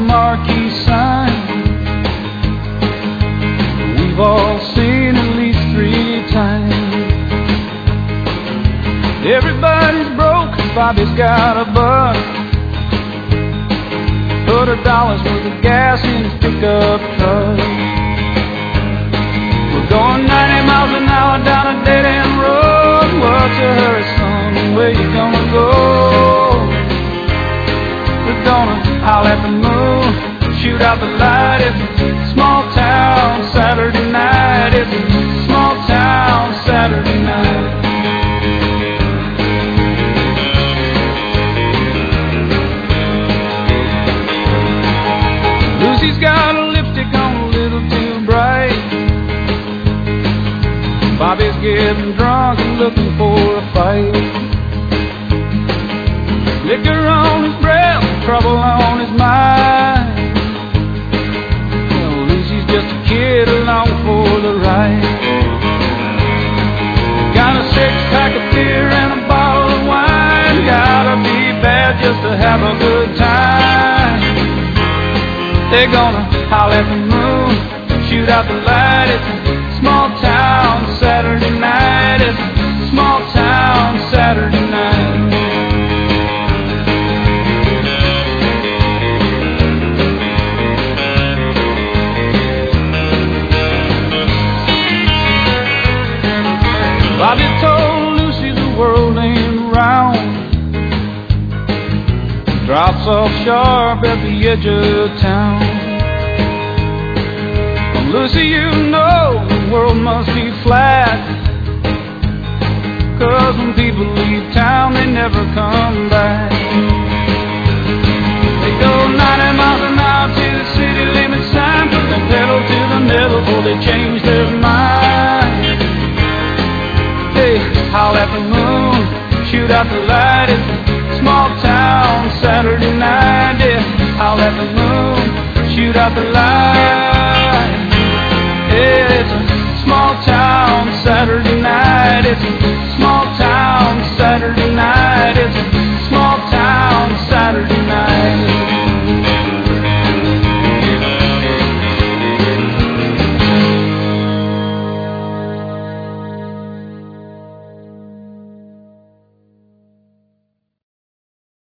marquee sign we've all seen at least 3 times. Everybody's broke, Bobby's got a buck. Put $1 worth of gas in his pickup truck. We're going 90 miles an hour down a dead-end road. What's a hurry, son? Where you gonna go? We're gonna howl at the moon, shoot out the light. It's a small town Saturday night. It's a small town Saturday night. Lucy's got a lipstick on a little too bright. Bobby's getting drunk and looking for a fight. Liquor on his breath, trouble on his mind. Well, Lucy's just a kid along for the ride. Got a 6-pack of beer and a bottle of wine. Gotta be bad just to have a good time. They're gonna howl at the moon, shoot out the light. It's a small town Saturday night. It's a small town Saturday night. Bobby told Lucy the world ain't round. Drops off sharp at the edge of town. Well, Lucy, you know the world must be flat, 'cause when people leave town they never come back. They go 90 miles an hour to the city limit sign, put the pedal to the metal before they change their mind. They howl at the moon, shoot out the light. It's a small town Saturday night. Yeah, howl at the moon, shoot out the light.